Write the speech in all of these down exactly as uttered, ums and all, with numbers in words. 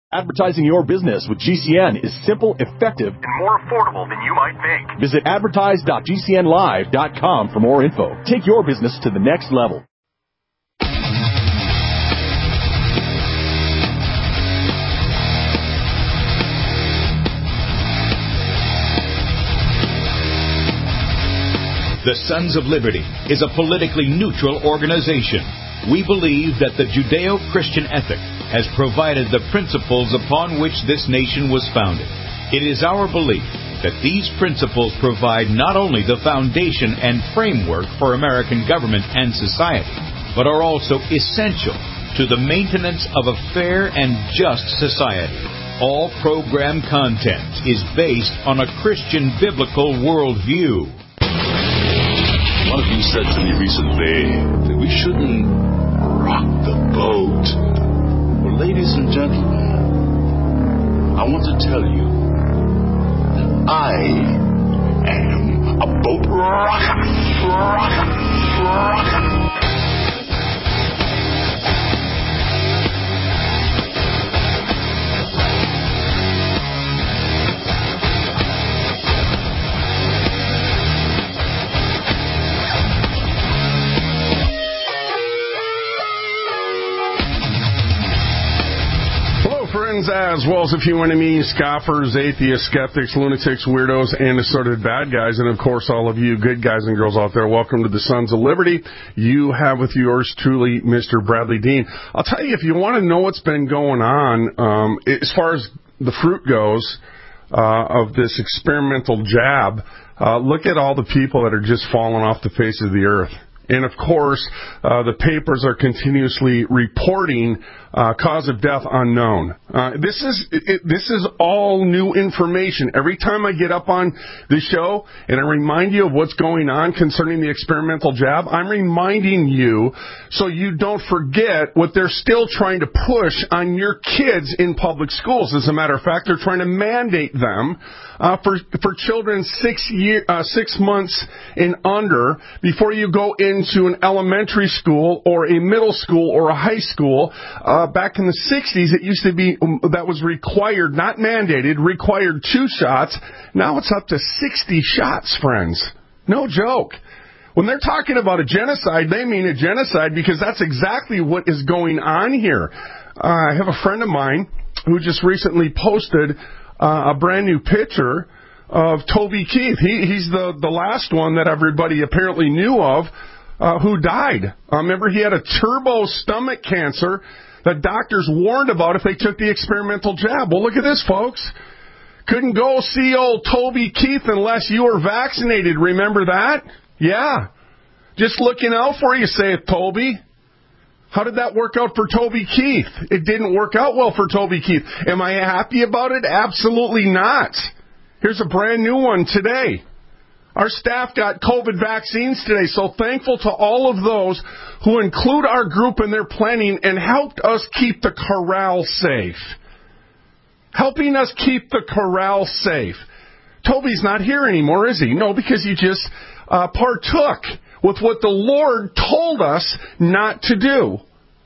Advertising your business with G C N is simple, effective, and more affordable than you might think. Visit advertise dot g c n live dot com for more info. Take your business to the next level. The Sons of Liberty is a politically neutral organization. We believe that the Judeo-Christian ethic has provided the principles upon which this nation was founded. It is our belief that these principles provide not only the foundation and framework for American government and society, but are also essential to the maintenance of a fair and just society. All program content is based on a Christian biblical worldview. One of you said to me recently that we shouldn't rock the boat. Well, ladies and gentlemen, I want to tell you that I am a boat rocker. Rocker. Rocker. Friends, as well as a few enemies, scoffers, atheists, skeptics, lunatics, weirdos, and assorted bad guys, and of course all of you good guys and girls out there, welcome to the Sons of Liberty. You have with yours truly, Mister Bradley Dean. I'll tell you, if you want to know what's been going on, um, as far as the fruit goes uh, of this experimental jab, uh, look at all the people that are just falling off the face of the earth. And, of course, uh, the papers are continuously reporting uh, cause of death unknown. Uh, this is it, this is all new information. Every time I get up on the show and I remind you of what's going on concerning the experimental jab, I'm reminding you so you don't forget what they're still trying to push on your kids in public schools. As a matter of fact, they're trying to mandate them uh, for for children six year uh, six months and under before you go into an elementary school or a middle school or a high school. Uh, back in the sixties, it used to be um, that was required, not mandated, required two shots. Now it's up to sixty shots, friends. No joke. When they're talking about a genocide, they mean a genocide because that's exactly what is going on here. Uh, I have a friend of mine who just recently posted uh, a brand new picture of Toby Keith. He, he's the, the last one that everybody apparently knew of uh, who died. Uh, remember, he had a turbo stomach cancer that doctors warned about if they took the experimental jab. Well, look at this, folks. Couldn't go see old Toby Keith unless you were vaccinated. Remember that? Yeah. Just looking out for you, saith Toby. How did that work out for Toby Keith? It didn't work out well for Toby Keith. Am I happy about it? Absolutely not. Here's a brand new one today. Our staff got COVID vaccines today, so thankful to all of those who include our group in their planning and helped us keep the corral safe. Helping us keep the corral safe. Toby's not here anymore, is he? No, because he just uh, partook with what the Lord told us not to do.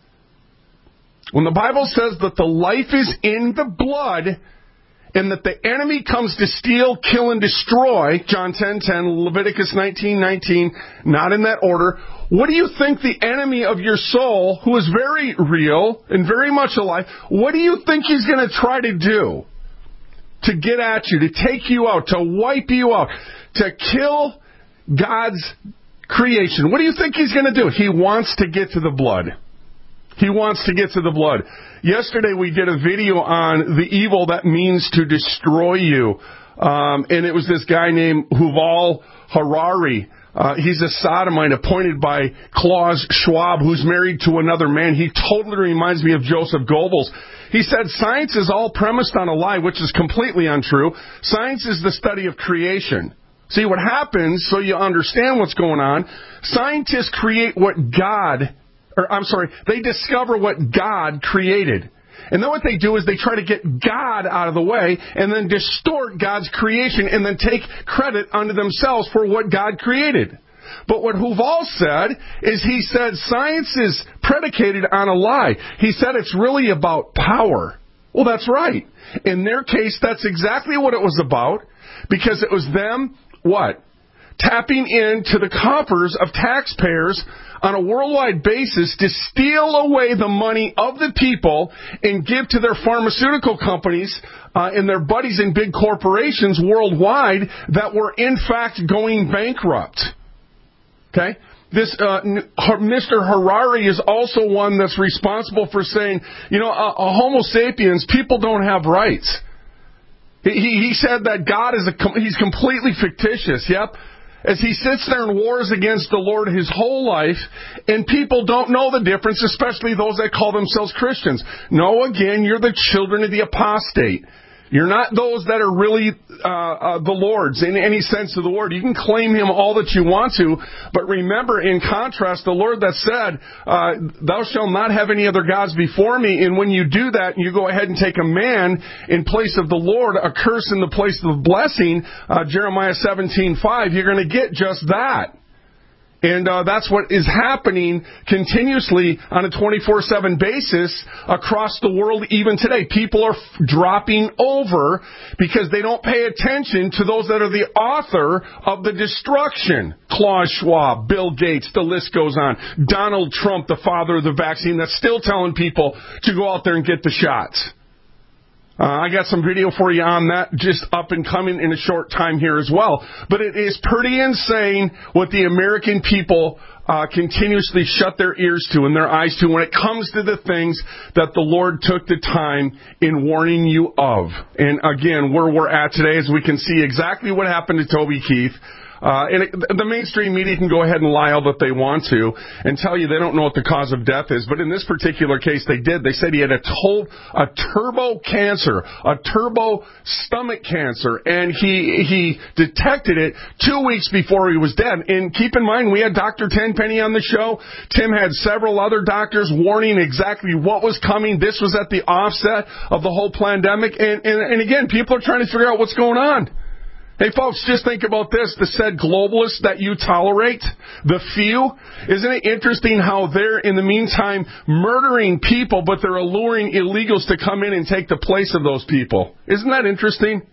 When the Bible says that the life is in the blood, and that the enemy comes to steal, kill, and destroy, John ten ten, Leviticus nineteen nineteen, not in that order. What do you think the enemy of your soul, who is very real and very much alive, what do you think he's going to try to do? To get at you, to take you out, to wipe you out, to kill God's creation. What do you think he's going to do? He wants to get to the blood. He wants to get to the blood. Yesterday we did a video on the evil that means to destroy you. Um, and it was this guy named Yuval Harari. Uh, he's a sodomite appointed by Klaus Schwab, who's married to another man. He totally reminds me of Joseph Goebbels. He said science is all premised on a lie, which is completely untrue. Science is the study of creation. See what happens, so you understand what's going on. Scientists create what God Or, I'm sorry, they discover what God created. And then what they do is they try to get God out of the way and then distort God's creation and then take credit unto themselves for what God created. But what Yuval said is he said science is predicated on a lie. He said it's really about power. Well, that's right. In their case, that's exactly what it was about, because it was them, what? Tapping into the coffers of taxpayers on a worldwide basis to steal away the money of the people and give to their pharmaceutical companies uh, and their buddies in big corporations worldwide that were in fact going bankrupt. Okay? This uh, Mister Harari is also one that's responsible for saying, you know, a, a Homo sapiens, people don't have rights. He, he said that God is a, he's completely fictitious. Yep. As he sits there and wars against the Lord his whole life, and people don't know the difference, especially those that call themselves Christians. No, again, you're the children of the apostate. You're not those that are really uh, uh, the Lord's in any sense of the word. You can claim him all that you want to, but remember, in contrast, the Lord that said, uh, thou shalt not have any other gods before me, and when you do that, and you go ahead and take a man in place of the Lord, a curse in the place of blessing, uh, Jeremiah seventeen five, you're going to get just that. And uh, that's what is happening continuously on a twenty-four seven basis across the world even today. People are f- dropping over because they don't pay attention to those that are the author of the destruction. Klaus Schwab, Bill Gates, the list goes on. Donald Trump, the father of the vaccine, that's still telling people to go out there and get the shots. Uh, I got some video for you on that just up and coming in a short time here as well. But it is pretty insane what the American people uh, continuously shut their ears to and their eyes to when it comes to the things that the Lord took the time in warning you of. And again, where we're at today is we can see exactly what happened to Toby Keith. Uh, and it, the mainstream media can go ahead and lie all that they want to and tell you they don't know what the cause of death is. But in this particular case, they did. They said he had a, to- a turbo cancer, a turbo stomach cancer, and he he detected it two weeks before he was dead. And keep in mind, we had Doctor Tenpenny on the show. Tim had several other doctors warning exactly what was coming. This was at the offset of the whole pandemic. And, and, and again, people are trying to figure out what's going on. Hey, folks, just think about this. The said globalists that you tolerate, the few, isn't it interesting how they're, in the meantime, murdering people, but they're alluring illegals to come in and take the place of those people? Isn't that interesting?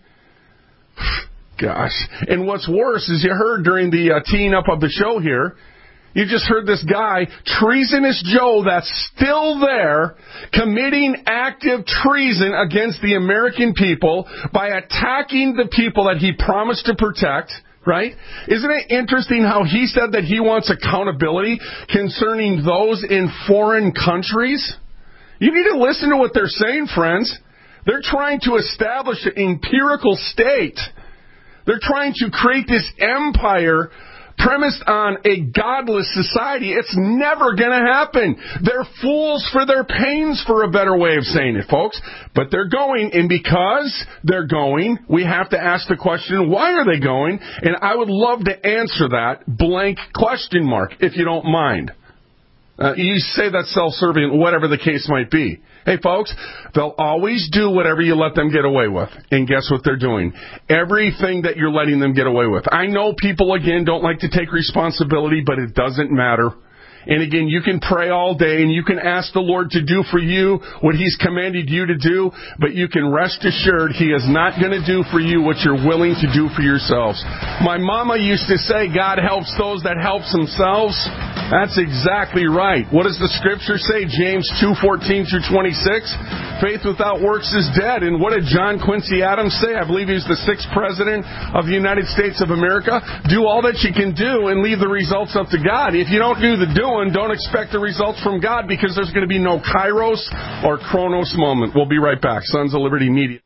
Gosh. And what's worse is you heard during the uh, teeing up of the show here, you just heard this guy, Treasonous Joe, that's still there, committing active treason against the American people by attacking the people that he promised to protect, right? Isn't it interesting how he said that he wants accountability concerning those in foreign countries? You need to listen to what they're saying, friends. They're trying to establish an empirical state. They're trying to create this empire premised on a godless society. It's never going to happen. They're fools for their pains, for a better way of saying it, folks. But they're going, and because they're going, we have to ask the question, why are they going? And I would love to answer that blank question mark, if you don't mind. Uh, you say that's self-serving, whatever the case might be. Hey, folks, they'll always do whatever you let them get away with. And guess what they're doing? Everything that you're letting them get away with. I know people, again, don't like to take responsibility, but it doesn't matter. And again, you can pray all day and you can ask the Lord to do for you what He's commanded you to do, but you can rest assured He is not going to do for you what you're willing to do for yourselves. My mama used to say, God helps those that helps themselves. That's exactly right. What does the Scripture say? James two fourteen through twenty-six. Faith without works is dead. And what did John Quincy Adams say? I believe he was the sixth president of the United States of America. Do all that you can do and leave the results up to God. If you don't do the doing, don't expect the results from God, because there's going to be no Kairos or Chronos moment. We'll be right back. Sons of Liberty Media.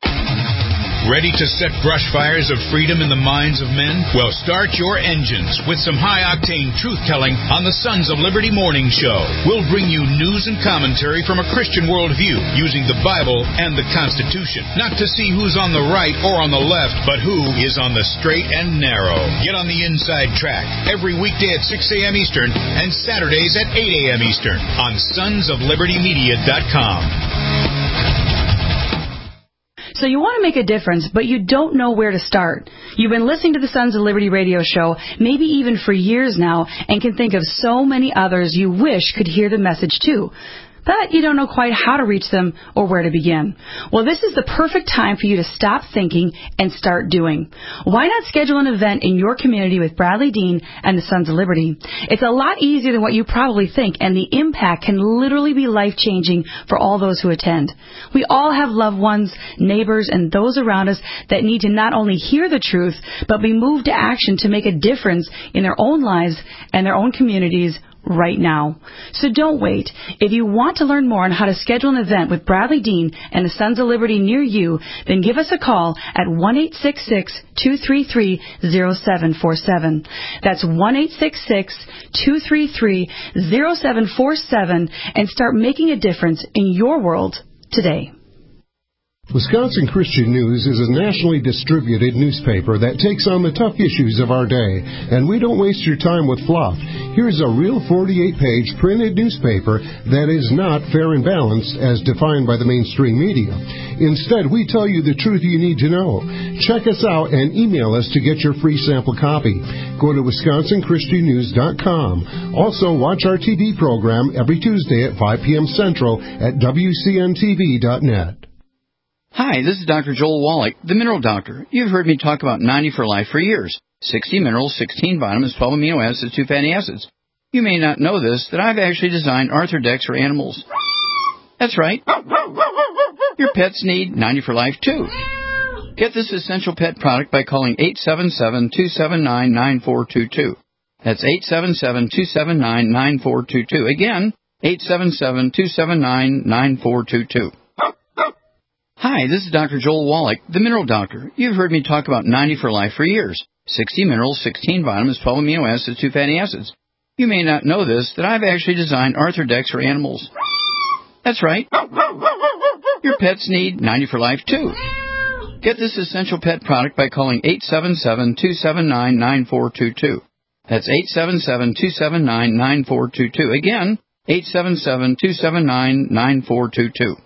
Ready to set brush fires of freedom in the minds of men? Well, start your engines with some high-octane truth-telling on the Sons of Liberty Morning Show. We'll bring you news and commentary from a Christian worldview using the Bible and the Constitution. Not to see who's on the right or on the left, but who is on the straight and narrow. Get on the inside track every weekday at six a.m. Eastern and Saturdays at eight a.m. Eastern on sons of liberty media dot com. So you want to make a difference, but you don't know where to start. You've been listening to the Sons of Liberty radio show, maybe even for years now, and can think of so many others you wish could hear the message too. but you don't know quite how to reach them or where to begin. Well, this is the perfect time for you to stop thinking and start doing. Why not schedule an event in your community with Bradley Dean and the Sons of Liberty? It's a lot easier than what you probably think, and the impact can literally be life-changing for all those who attend. We all have loved ones, neighbors, and those around us that need to not only hear the truth, but be moved to action to make a difference in their own lives and their own communities right now. So don't wait. If you want to learn more on how to schedule an event with Bradley Dean and the Sons of Liberty near you, then give us a call at one eight six six, two three three, zero seven four seven. That's one eight six six, two three three, zero seven four seven and start making a difference in your world today. Wisconsin Christian News is a nationally distributed newspaper that takes on the tough issues of our day, and we don't waste your time with fluff. Here's a real forty-eight page printed newspaper that is not fair and balanced as defined by the mainstream media. Instead, we tell you the truth you need to know. Check us out and email us to get your free sample copy. Go to wisconsin christian news dot com. Also, watch our T V program every Tuesday at five p.m. Central at w c n t v dot net. Hi, this is Doctor Joel Wallach, the Mineral Doctor. You've heard me talk about ninety for Life for years. sixty minerals, sixteen vitamins, twelve amino acids, two fatty acids. You may not know this, that I've actually designed Arthrodex for animals. That's right. Your pets need ninety for Life, too. Get this essential pet product by calling eight seven seven, two seven nine, nine four two two. That's eight seven seven, two seven nine, nine four two two. Again, eight seven seven, two seven nine, nine four two two. Hi, this is Doctor Joel Wallach, the Mineral Doctor. You've heard me talk about ninety for Life for years. sixty minerals, sixteen vitamins, twelve amino acids, two fatty acids. You may not know this, that I've actually designed Arthrodex for animals. That's right. Your pets need ninety for Life, too. Get this essential pet product by calling eight seven seven, two seven nine, nine four two two. That's eight seven seven, two seven nine, nine four two two. Again, eight seven seven, two seven nine, nine four two two.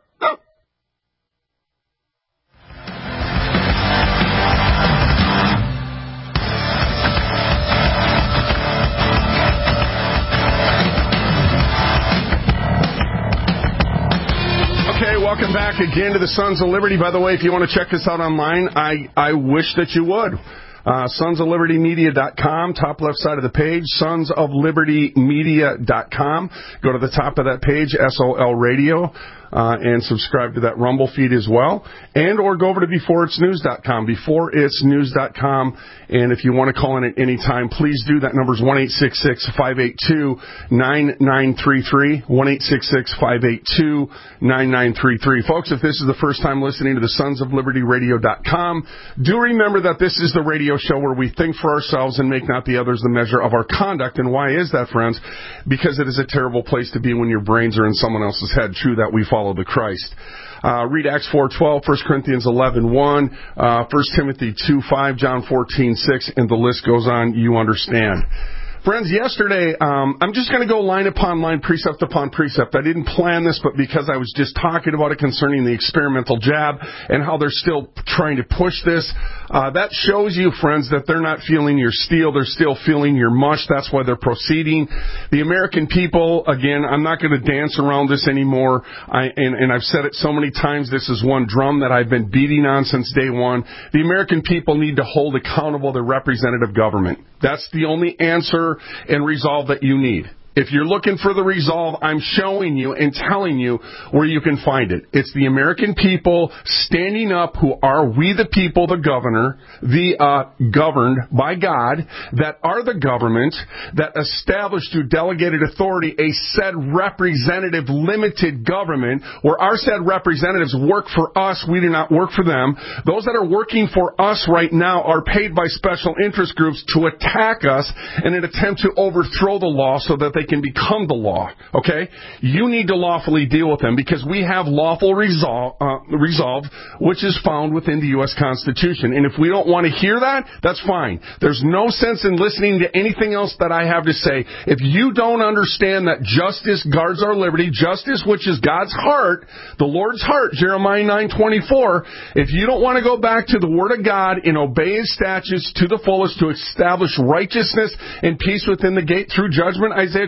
Welcome back again to the Sons of Liberty. By the way, if you want to check us out online, I, I wish that you would. Uh, sons of liberty media dot com, top left side of the page, sons of liberty media dot com. Go to the top of that page, S O L Radio, uh, and subscribe to that Rumble feed as well. And or go over to before it's news dot com, before it's news dot com. And if you want to call in at any time, please do. That number is one eight six six, five eight two, nine nine three three, one eight six six, five eight two, nine nine three three. Folks, if this is the first time listening to the sons of liberty radio dot com, do remember that this is the radio show where we think for ourselves and make not the others the measure of our conduct. And why is that, friends? Because it is a terrible place to be when your brains are in someone else's head. True that we follow the Christ. Uh, read Acts four twelve, First Corinthians eleven one, uh, First Timothy two five, John fourteen six, and the list goes on. You understand. Friends, yesterday, um, I'm just going to go line upon line, precept upon precept. I didn't plan this, but because I was just talking about it concerning the experimental jab and how they're still trying to push this, uh, that shows you, friends, that they're not feeling your steel. They're still feeling your mush. That's why they're proceeding. The American people, again, I'm not going to dance around this anymore. I, and, and I've said it so many times. This is one drum that I've been beating on since day one. The American people need to hold accountable their representative government. That's the only answer and resolve that you need. If you're looking for the resolve, I'm showing you and telling you where you can find it. It's the American people standing up who are we the people, the governor, the uh, governed by God, that are the government, that established through delegated authority a said representative limited government where our said representatives work for us, we do not work for them. Those that are working for us right now are paid by special interest groups to attack us in an attempt to overthrow the law so that they can become the law, okay? You need to lawfully deal with them because we have lawful resolve, uh, resolve, which is found within the U S Constitution. And if we don't want to hear that, that's fine. There's no sense in listening to anything else that I have to say. If you don't understand that justice guards our liberty, justice, which is God's heart, the Lord's heart, Jeremiah nine twenty-four, if you don't want to go back to the Word of God and obey His statutes to the fullest to establish righteousness and peace within the gate through judgment, Isaiah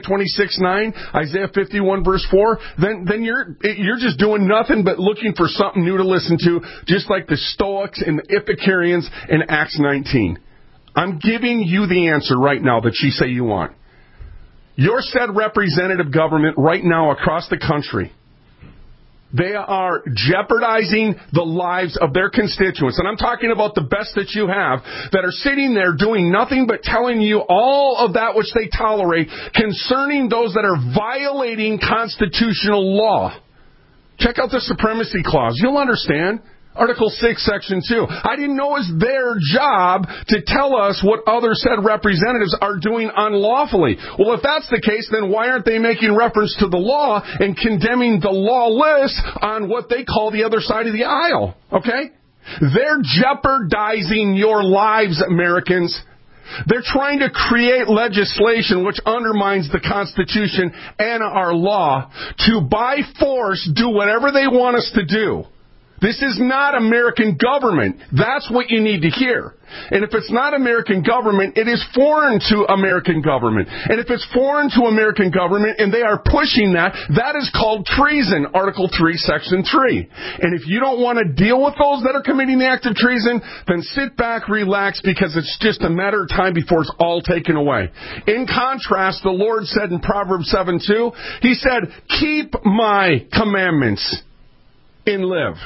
twenty-six nine, Isaiah fifty-one verse four, then then you're you're just doing nothing but looking for something new to listen to, just like the Stoics and the Epicureans in Acts nineteen. I'm giving you the answer right now that you say you want. Your said representative government right now across the country, they are jeopardizing the lives of their constituents. And I'm talking about the best that you have, that are sitting there doing nothing but telling you all of that which they tolerate concerning those that are violating constitutional law. Check out the Supremacy Clause. You'll understand. Article six, Section two. I didn't know it was their job to tell us what other said representatives are doing unlawfully. Well, if that's the case, then why aren't they making reference to the law and condemning the lawless on what they call the other side of the aisle? Okay? They're jeopardizing your lives, Americans. They're trying to create legislation which undermines the Constitution and our law to, by force, do whatever they want us to do. This is not American government. That's what you need to hear. And if it's not American government, it is foreign to American government. And if it's foreign to American government and they are pushing that, that is called treason, Article three, Section three. And if you don't want to deal with those that are committing the act of treason, then sit back, relax, because it's just a matter of time before it's all taken away. In contrast, the Lord said in Proverbs seven two, He said, keep my commandments and live.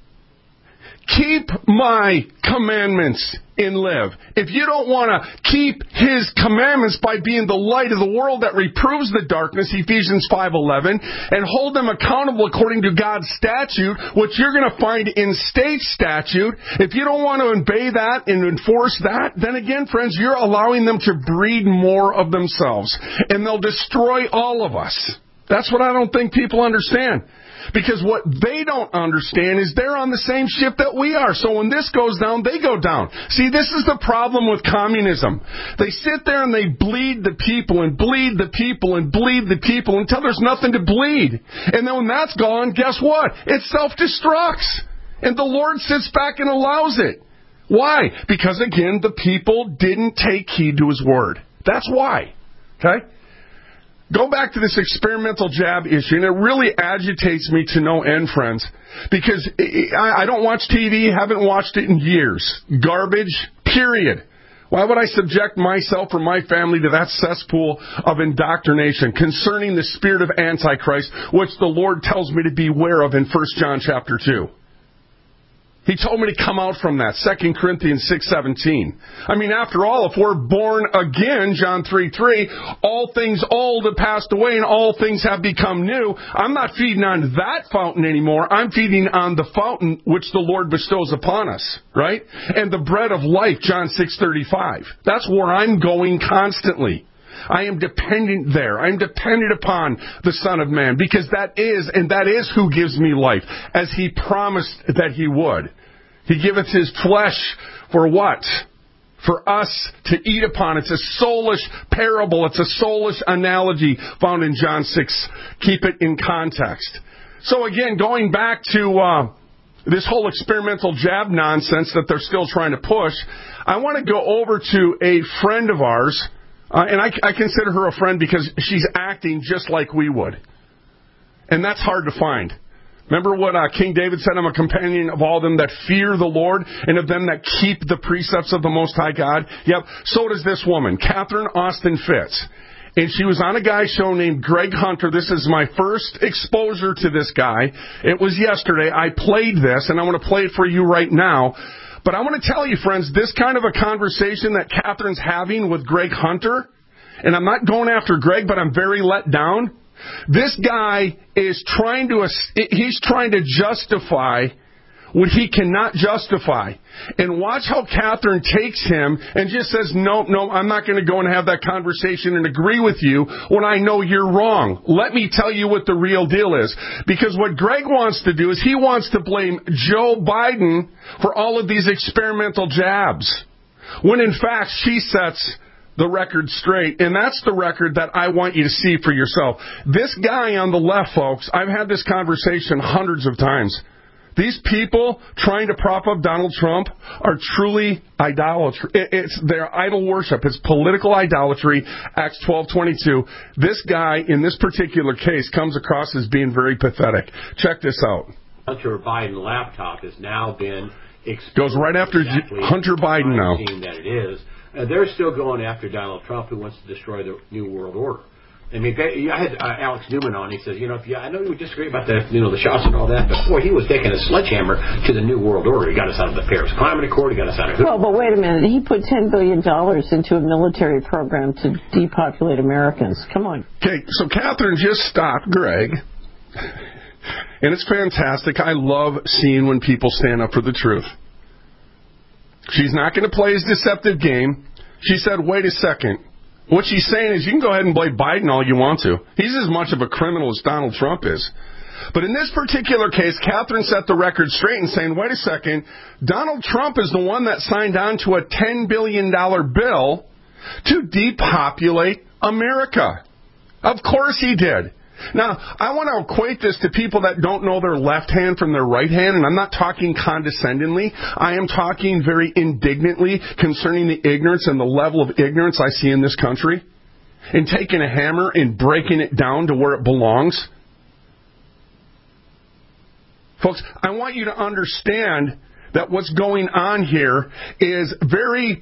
Keep my commandments and live. If you don't want to keep His commandments by being the light of the world that reproves the darkness, Ephesians five eleven, and hold them accountable according to God's statute, which you're going to find in state statute, if you don't want to obey that and enforce that, then again, friends, you're allowing them to breed more of themselves, and they'll destroy all of us. That's what I don't think people understand. Because what they don't understand is they're on the same ship that we are. So when this goes down, they go down. See, this is the problem with communism. They sit there and they bleed the people and bleed the people and bleed the people until there's nothing to bleed. And then when that's gone, guess what? It self-destructs. And the Lord sits back and allows it. Why? Because, again, the people didn't take heed to His word. That's why. Okay? Go back to this experimental jab issue, and it really agitates me to no end, friends, because I don't watch T V, haven't watched it in years. Garbage, period. Why would I subject myself or my family to that cesspool of indoctrination concerning the spirit of Antichrist, which the Lord tells me to beware of in First John chapter two? He told me to come out from that, Second Corinthians six seventeen. I mean, after all, if we're born again, John three three, all things old have passed away and all things have become new. I'm not feeding on that fountain anymore. I'm feeding on the fountain which the Lord bestows upon us, right? And the bread of life, John six thirty-five. That's where I'm going constantly. I am dependent there. I'm dependent upon the Son of Man, because that is, and that is who gives me life, as He promised that He would. He giveth His flesh for what? For us to eat upon. It's a soulish parable. It's a soulish analogy found in John six. Keep it in context. So again, going back to uh, this whole experimental jab nonsense that they're still trying to push, I want to go over to a friend of ours. Uh, and I, I consider her a friend because she's acting just like we would. And that's hard to find. Remember what uh, King David said, I'm a companion of all them that fear the Lord and of them that keep the precepts of the Most High God. Yep, so does this woman, Catherine Austin Fitz. And she was on a guy show named Greg Hunter. This is my first exposure to this guy. It was yesterday. I played this, and I want to play it for you right now. But I want to tell you, friends, this kind of a conversation that Catherine's having with Greg Hunter, and I'm not going after Greg, but I'm very let down. This guy is trying to, he's trying to justify what he cannot justify. And watch how Catherine takes him and just says, no, no, I'm not going to go and have that conversation and agree with you when I know you're wrong. Let me tell you what the real deal is. Because what Greg wants to do is he wants to blame Joe Biden for all of these experimental jabs. When in fact, she sets the record straight. And that's the record that I want you to see for yourself. This guy on the left, folks, I've had this conversation hundreds of times. These people trying to prop up Donald Trump are truly idolatry. It's their idol worship. It's political idolatry. Acts twelve twenty-two. This guy, in this particular case, comes across as being very pathetic. Check this out. Hunter Biden laptop has now been exposed. Goes right after exactly Hunter Biden now. That it is. Uh, they're still going after Donald Trump, who wants to destroy the New World Order. I mean, I had uh, Alex Newman on. He says, you know, if you, I know you would disagree about the, you know, the shots and all that, but boy, he was taking a sledgehammer to the New World Order. He got us out of the Paris Climate Accord. He got us out of. Well, but wait a minute. He put ten billion dollars into a military program to depopulate Americans. Come on. Okay, so Catherine just stopped Greg, and it's fantastic. I love seeing when people stand up for the truth. She's not going to play his deceptive game. She said, wait a second. What she's saying is you can go ahead and blame Biden all you want to. He's as much of a criminal as Donald Trump is. But in this particular case, Catherine set the record straight in saying, wait a second, Donald Trump is the one that signed on to a ten billion dollars bill to depopulate America. Of course he did. Now, I want to equate this to people that don't know their left hand from their right hand, and I'm not talking condescendingly. I am talking very indignantly concerning the ignorance and the level of ignorance I see in this country, and taking a hammer and breaking it down to where it belongs. Folks, I want you to understand that what's going on here is very,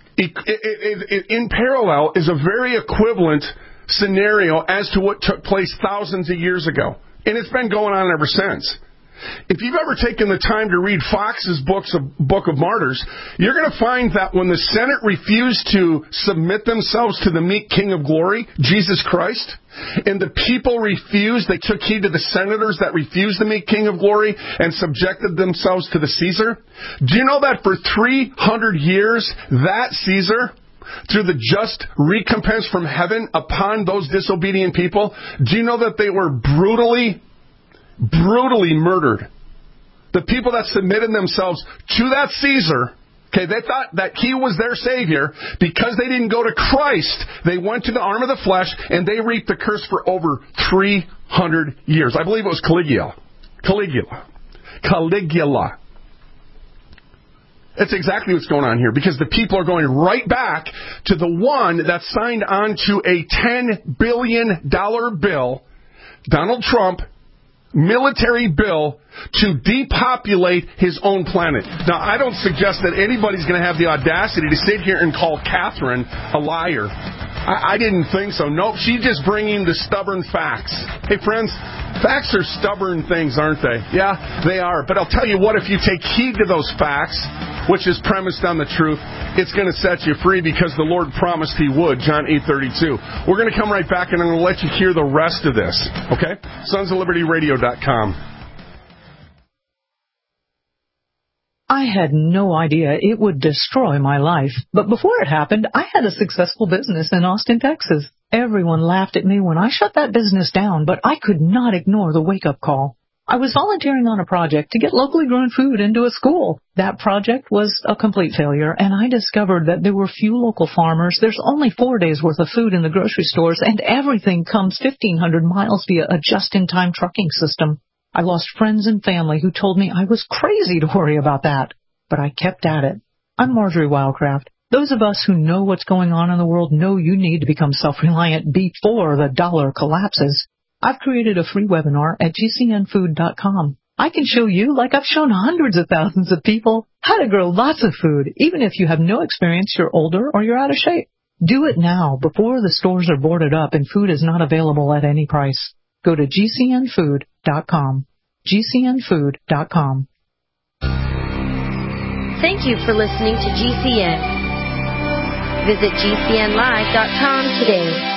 in parallel, is a very equivalent scenario as to what took place thousands of years ago. And it's been going on ever since. If you've ever taken the time to read Fox's books of, Book of Martyrs, you're going to find that when the Senate refused to submit themselves to the meek King of Glory, Jesus Christ, and the people refused, they took heed to the senators that refused the meek King of Glory and subjected themselves to the Caesar. Do you know that for three hundred years, that Caesar, through the just recompense from heaven upon those disobedient people, do you know that they were brutally, brutally murdered? The people that submitted themselves to that Caesar, okay, they thought that he was their Savior. Because they didn't go to Christ, they went to the arm of the flesh, and they reaped the curse for over three hundred years. I believe it was Caligula. Caligula. Caligula. That's exactly what's going on here, because the people are going right back to the one that signed on to a ten billion dollars bill, Donald Trump, military bill, to depopulate his own planet. Now, I don't suggest that anybody's going to have the audacity to sit here and call Catherine a liar. I, I didn't think so. Nope, she's just bringing the stubborn facts. Hey, friends, facts are stubborn things, aren't they? Yeah, they are. But I'll tell you what, if you take heed to those facts, which is premised on the truth, it's going to set you free, because the Lord promised He would, John eight thirty-two. We're going to come right back, and I'm going to let you hear the rest of this, okay? Sons of Liberty Radio dot com. I had no idea it would destroy my life, but before it happened, I had a successful business in Austin, Texas. Everyone laughed at me when I shut that business down, but I could not ignore the wake-up call. I was volunteering on a project to get locally grown food into a school. That project was a complete failure, and I discovered that there were few local farmers. There's only four days' worth of food in the grocery stores, and everything comes fifteen hundred miles via a just-in-time trucking system. I lost friends and family who told me I was crazy to worry about that, but I kept at it. I'm Marjorie Wildcraft. Those of us who know what's going on in the world know you need to become self-reliant before the dollar collapses. I've created a free webinar at G C N food dot com. I can show you, like I've shown hundreds of thousands of people, how to grow lots of food, even if you have no experience, you're older, or you're out of shape. Do it now, before the stores are boarded up and food is not available at any price. Go to G C N food dot com. G C N food dot com. Thank you for listening to G C N. Visit G C N live dot com today.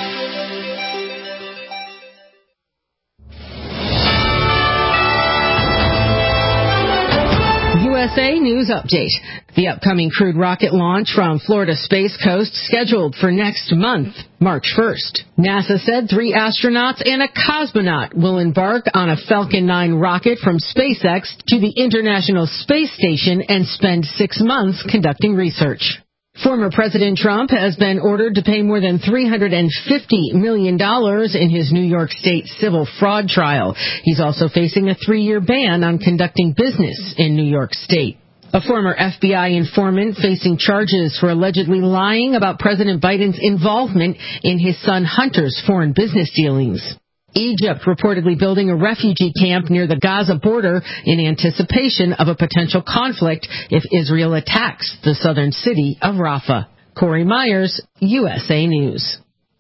U S A News Update. The upcoming crewed rocket launch from Florida Space Coast scheduled for next month, March first. NASA said three astronauts and a cosmonaut will embark on a Falcon nine rocket from SpaceX to the International Space Station and spend six months conducting research. Former President Trump has been ordered to pay more than three hundred fifty million dollars in his New York State civil fraud trial. He's also facing a three-year ban on conducting business in New York State. A former F B I informant facing charges for allegedly lying about President Biden's involvement in his son Hunter's foreign business dealings. Egypt reportedly building a refugee camp near the Gaza border in anticipation of a potential conflict if Israel attacks the southern city of Rafah. Corey Myers, U S A News.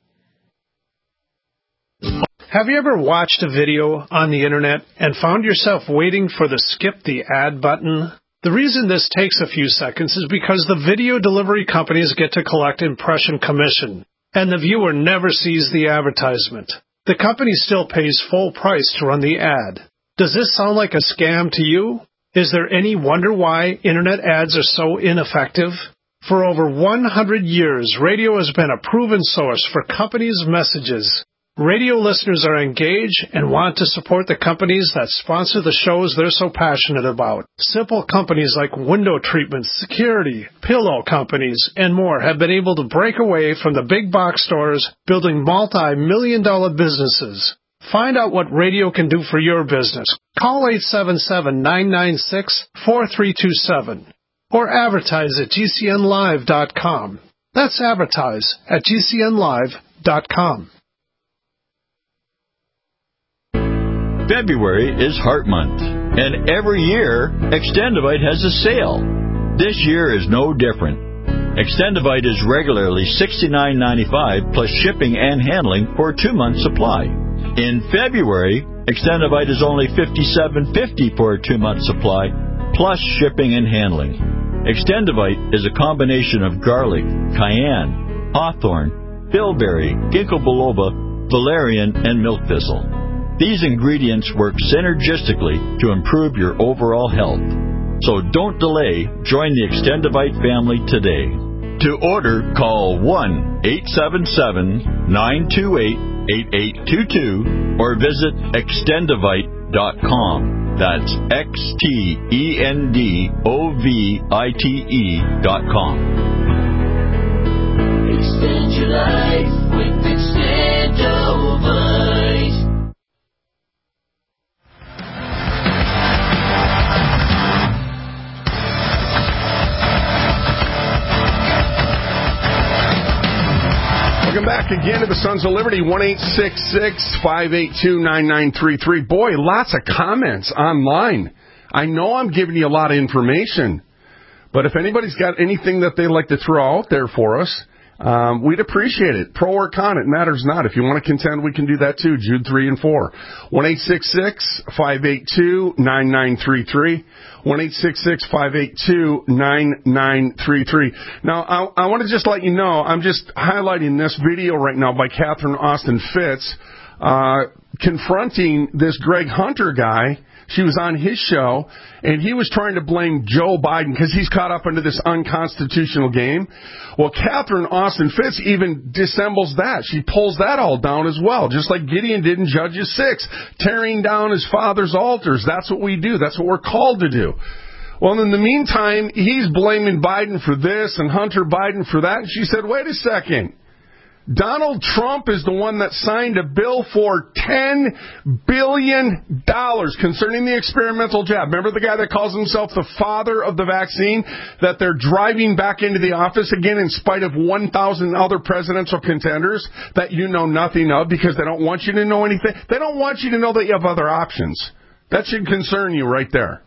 Have you ever watched a video on the internet and found yourself waiting for the skip the ad button? The reason this takes a few seconds is because the video delivery companies get to collect impression commission, and the viewer never sees the advertisement. The company still pays full price to run the ad. Does this sound like a scam to you? Is there any wonder why internet ads are so ineffective? For over one hundred years, radio has been a proven source for companies' messages. Radio listeners are engaged and want to support the companies that sponsor the shows they're so passionate about. Simple companies like window treatments, security, pillow companies, and more have been able to break away from the big box stores, building multi-million dollar businesses. Find out what radio can do for your business. Call eight seven seven, nine nine six, four three two seven or advertise at G C N live dot com. That's advertise at G C N live dot com. February is Heart Month, and every year, Extendivite has a sale. This year is no different. Extendivite is regularly sixty-nine ninety-five plus shipping and handling for a two-month supply. In February, Extendivite is only fifty-seven fifty for a two-month supply plus shipping and handling. Extendivite is a combination of garlic, cayenne, hawthorn, bilberry, ginkgo biloba, valerian, and milk thistle. These ingredients work synergistically to improve your overall health. So don't delay. Join the Extendivite family today. To order, call one eight seven seven, nine two eight, eight eight two two or visit extendivite dot com. That's X T E N D O V I T E dot com. Extend your life with Extendivite. Welcome back again to the Sons of Liberty, one eight six six, five eight two, nine nine three three. Boy, lots of comments online. I know I'm giving you a lot of information, but if anybody's got anything that they'd like to throw out there for us, um, we'd appreciate it. Pro or con, it matters not. If you want to contend, we can do that too. Jude three and four. one eight six six, five eight two, nine nine three three. one eight six six, five eight two, nine nine three three. Now, I, I want to just let you know, I'm just highlighting this video right now by Catherine Austin Fitts, uh, confronting this Greg Hunter guy. She was on his show, and he was trying to blame Joe Biden because he's caught up into this unconstitutional game. Well, Catherine Austin Fitts even dissembles that. She pulls that all down as well, just like Gideon did in Judges six, tearing down his father's altars. That's what we do. That's what we're called to do. Well, in the meantime, he's blaming Biden for this and Hunter Biden for that. And she said, wait a second. Donald Trump is the one that signed a bill for ten billion dollars concerning the experimental jab. Remember the guy that calls himself the father of the vaccine that they're driving back into the office again in spite of one thousand other presidential contenders that you know nothing of because they don't want you to know anything. They don't want you to know that you have other options. That should concern you right there.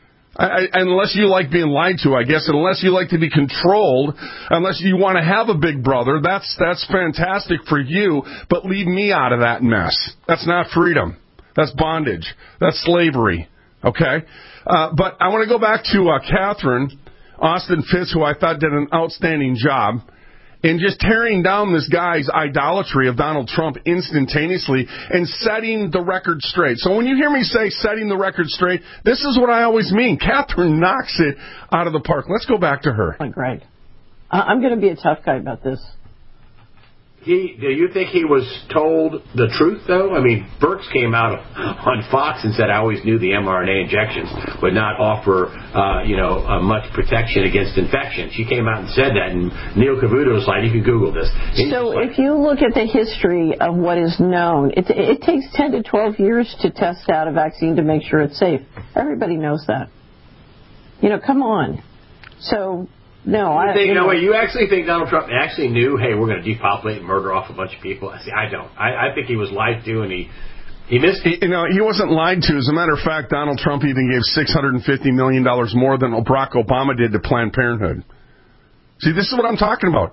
I, unless you like being lied to, I guess, unless you like to be controlled, unless you want to have a big brother, that's that's fantastic for you, but leave me out of that mess. That's not freedom. That's bondage. That's slavery. Okay? Uh, but I want to go back to uh, Catherine Austin Fitts, who I thought did an outstanding job in just tearing down this guy's idolatry of Donald Trump instantaneously and setting the record straight. So when you hear me say setting the record straight, this is what I always mean. Catherine knocks it out of the park. Let's go back to her. Like, right. Uh, I'm going to be a tough guy about this. He, do you think he was told the truth, though? I mean, Birx came out on Fox and said, I always knew the mRNA injections would not offer, uh, you know, uh, much protection against infection. She came out and said that, and Neil Cavuto's like, you can Google this. And so like, if you look at the history of what is known, it, it takes ten to twelve years to test out a vaccine to make sure it's safe. Everybody knows that. You know, come on. So... No, I think, you no, know, wait, you actually think Donald Trump actually knew, hey, we're going to depopulate and murder off a bunch of people? I see, I don't. I, I think he was lied to, and he he missed it. You know, he wasn't lied to. As a matter of fact, Donald Trump even gave six hundred fifty million dollars more than Barack Obama did to Planned Parenthood. See, this is what I'm talking about.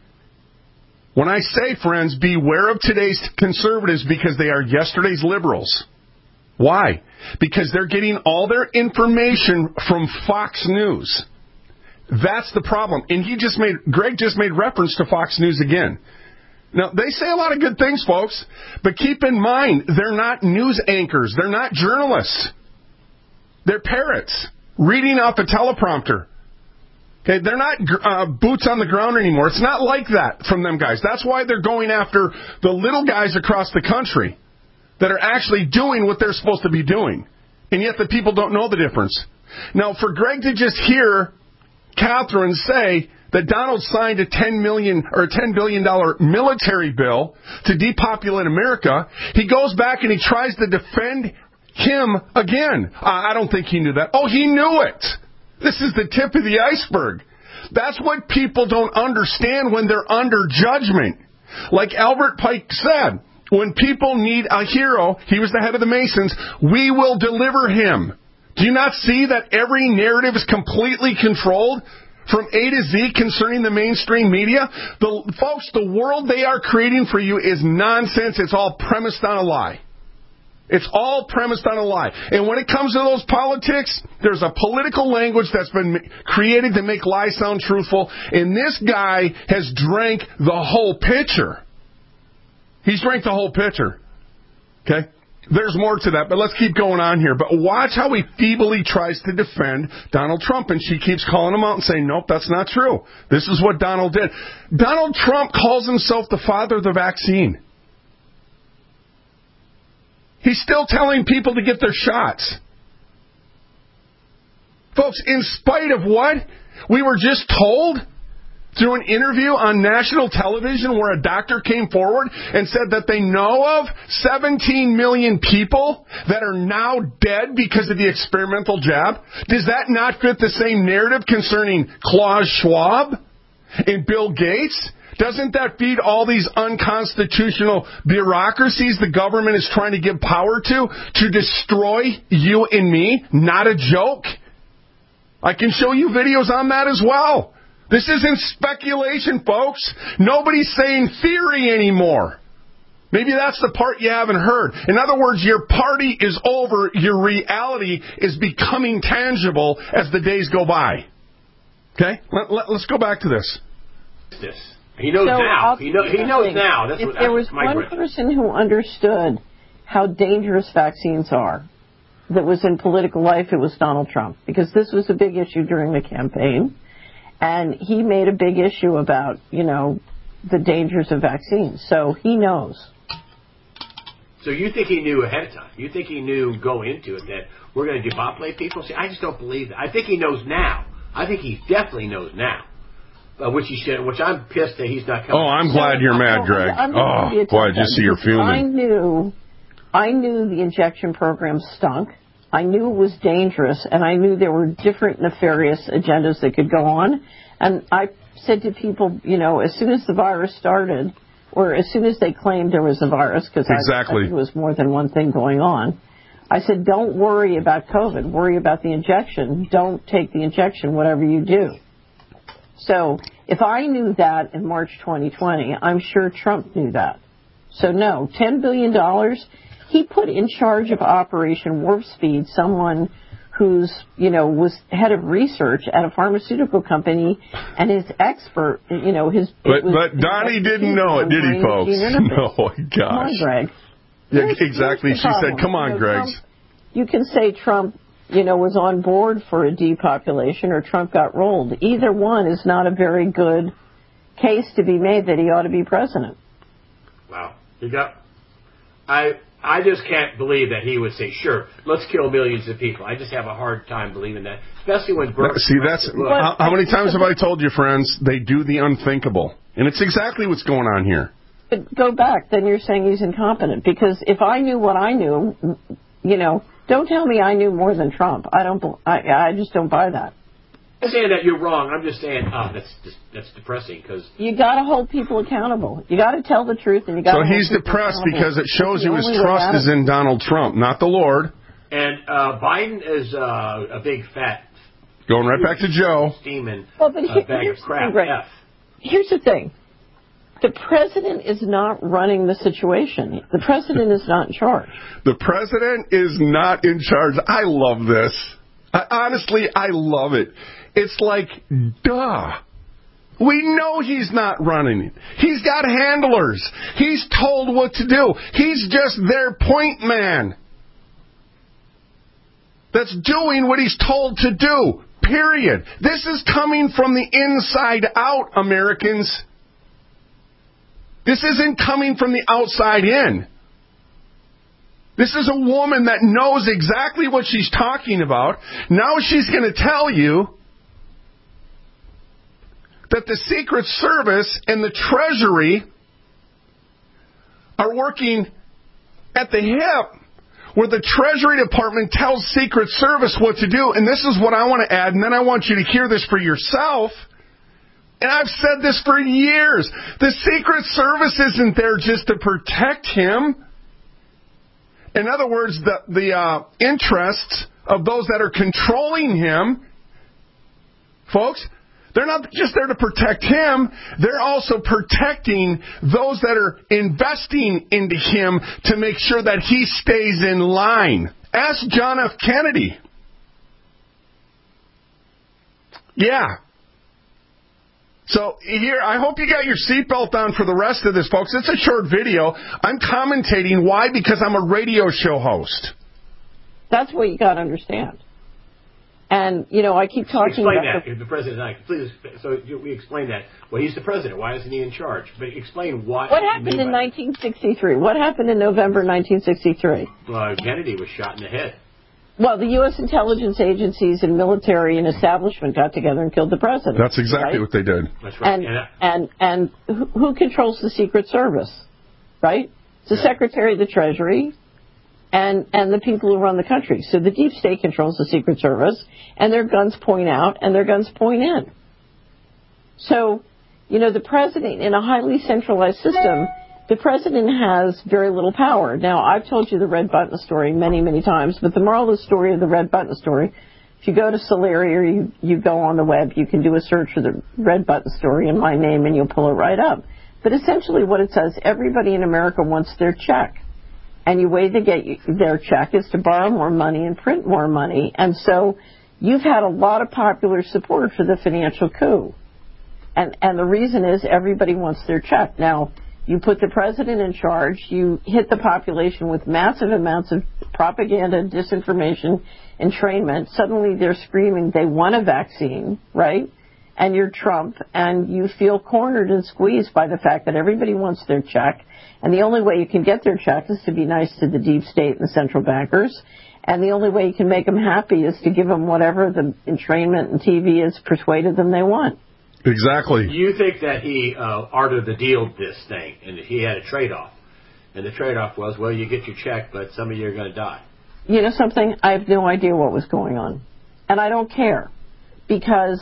When I say, friends, beware of today's conservatives because they are yesterday's liberals. Why? Because they're getting all their information from Fox News. That's the problem. And he just made, Greg just made reference to Fox News again. Now, they say a lot of good things, folks, but keep in mind, they're not news anchors. They're not journalists. They're parrots reading out the teleprompter. Okay, they're not uh, boots on the ground anymore. It's not like that from them guys. That's why they're going after the little guys across the country that are actually doing what they're supposed to be doing. And yet the people don't know the difference. Now, for Greg to just hear Catherine say that Donald signed a ten million or a ten billion dollar military bill to depopulate America, he goes back and he tries to defend him again. I don't think he knew that. Oh, he knew it. This is the tip of the iceberg. That's what people don't understand when they're under judgment. Like Albert Pike said, when people need a hero, he was the head of the Masons, we will deliver him. Do you not see that every narrative is completely controlled from A to Z concerning the mainstream media? The, folks, the world they are creating for you is nonsense. It's all premised on a lie. It's all premised on a lie. And when it comes to those politics, there's a political language that's been created to make lies sound truthful. And this guy has drank the whole pitcher. He's drank the whole pitcher. Okay? There's more to that, but let's keep going on here. But watch how he feebly tries to defend Donald Trump, and she keeps calling him out and saying, nope, that's not true. This is what Donald did. Donald Trump calls himself the father of the vaccine. He's still telling people to get their shots. Folks, in spite of what we were just told through an interview on national television where a doctor came forward and said that they know of seventeen million people that are now dead because of the experimental jab. Does that not fit the same narrative concerning Klaus Schwab and Bill Gates? Doesn't that feed all these unconstitutional bureaucracies the government is trying to give power to, to destroy you and me? Not a joke. I can show you videos on that as well. This isn't speculation, folks. Nobody's saying theory anymore. Maybe that's the part you haven't heard. In other words, your party is over. Your reality is becoming tangible as the days go by. Okay? Let, let, let's go back to this. This. He knows so now. He, know, he knows now. That's if what, there was that's my one question. person who understood how dangerous vaccines are that was in political life, it was Donald Trump. Because this was a big issue during the campaign. And he made a big issue about, you know, the dangers of vaccines. So he knows. So you think he knew ahead of time? You think he knew going into it that we're going to depopulate people? See, I just don't believe that. I think he knows now. I think he definitely knows now. Uh, which he should, which I'm pissed that he's not coming. Oh, I'm glad you're mad, Greg. I'm, I'm oh, boy, I just see you're fuming. I knew, I knew the injection program stunk. I knew it was dangerous, and I knew there were different nefarious agendas that could go on. And I said to people, you know, as soon as the virus started, or as soon as they claimed there was a virus, because exactly. I, I think there was more than one thing going on, I said, don't worry about COVID. Worry about the injection. Don't take the injection, whatever you do. So if I knew that in March twenty twenty, I'm sure Trump knew that. So no, ten billion dollars, he put in charge of Operation Warp Speed someone who's, you know, was head of research at a pharmaceutical company, and his expert, you know, his... But, was, but Donnie didn't know it, did he, folks? No, gosh. Come on, Greg. Yeah, here's, exactly. here's She said, come on, you know, Greg. Trump, you can say Trump, you know, was on board for a depopulation, or Trump got rolled. Either one is not a very good case to be made that he ought to be president. Wow. You got. I I just can't believe that he would say, "Sure, let's kill millions of people." I just have a hard time believing that, especially when. Burke See, that's how, how many times have I told you, friends? They do the unthinkable, and it's exactly what's going on here. But go back, then you're saying he's incompetent. Because if I knew what I knew, you know, don't tell me I knew more than Trump. I don't. I I just don't buy that. I'm saying that you're wrong. I'm just saying, oh, that's just, that's depressing because you got to hold people accountable. You got to tell the truth, and you got. So he's depressed because it shows you his trust is in Donald Trump, not the Lord. And uh, Biden is uh, a big fat. Going right back to Joe. Steaming well, but uh, bag of crap. Right. F. Here's the thing: the president is not running the situation. The president is not in charge. The president is not in charge. I love this. I, honestly, I love it. It's like, duh. We know he's not running it. He's got handlers. He's told what to do. He's just their point man. That's doing what he's told to do. Period. This is coming from the inside out, Americans. This isn't coming from the outside in. This is a woman that knows exactly what she's talking about. Now she's going to tell you that the Secret Service and the Treasury are working at the hip, where the Treasury Department tells Secret Service what to do. And this is what I want to add, and then I want you to hear this for yourself. And I've said this for years. The Secret Service isn't there just to protect him. In other words, the, the uh, interests of those that are controlling him, folks, they're not just there to protect him. They're also protecting those that are investing into him to make sure that he stays in line. Ask John F. Kennedy. Yeah. So here, I hope you got your seatbelt on for the rest of this, folks. It's a short video. I'm commentating. Why? Because I'm a radio show host. That's what you got to understand. And, you know, I keep talking explain about... Explain that. The, the president, please, so we explain that. Well, he's the president. Why isn't he in charge? But explain why... What happened in nineteen sixty-three? What happened in November nineteen sixty-three? Well, Kennedy was shot in the head. Well, the U S intelligence agencies and military and establishment got together and killed the president. That's exactly right? what they did. That's right. And, and, and, and who controls the Secret Service, right? It's the yeah. Secretary of the Treasury and, and the people who run the country. So the deep state controls the Secret Service, and their guns point out and their guns point in. So, you know, the president, in a highly centralized system, the president has very little power. Now, I've told you the red button story many, many times, but the moral of the story of the red button story, if you go to Solari or you, you go on the web, you can do a search for the red button story in my name and you'll pull it right up. But essentially what it says, everybody in America wants their check. And the way to get their check is to borrow more money and print more money. And so you've had a lot of popular support for the financial coup. And, and the reason is everybody wants their check. Now, you put the president in charge, you hit the population with massive amounts of propaganda, disinformation, entrainment. Suddenly they're screaming they want a vaccine, right? And you're Trump, and you feel cornered and squeezed by the fact that everybody wants their check. And the only way you can get their check is to be nice to the deep state and the central bankers. And the only way you can make them happy is to give them whatever the entrainment and T V has persuaded them they want. Exactly. You think that he uh, art of the deal this thing, and that he had a trade-off. And the trade-off was, well, you get your check, but some of you are going to die. You know something? I have no idea what was going on. And I don't care. Because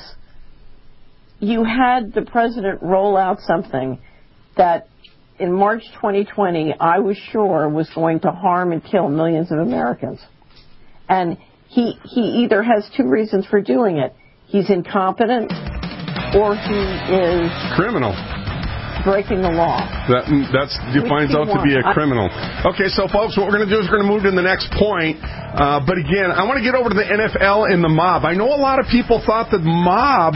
you had the president roll out something that in March twenty twenty, I was sure was going to harm and kill millions of Americans. And he he either has two reasons for doing it. He's incompetent, or he is criminal, breaking the law. That that's defines out to be a criminal. Okay, so folks, what we're going to do is we're going to move to the next point. Uh, but again, I want to get over to the N F L and the mob. I know a lot of people thought the mob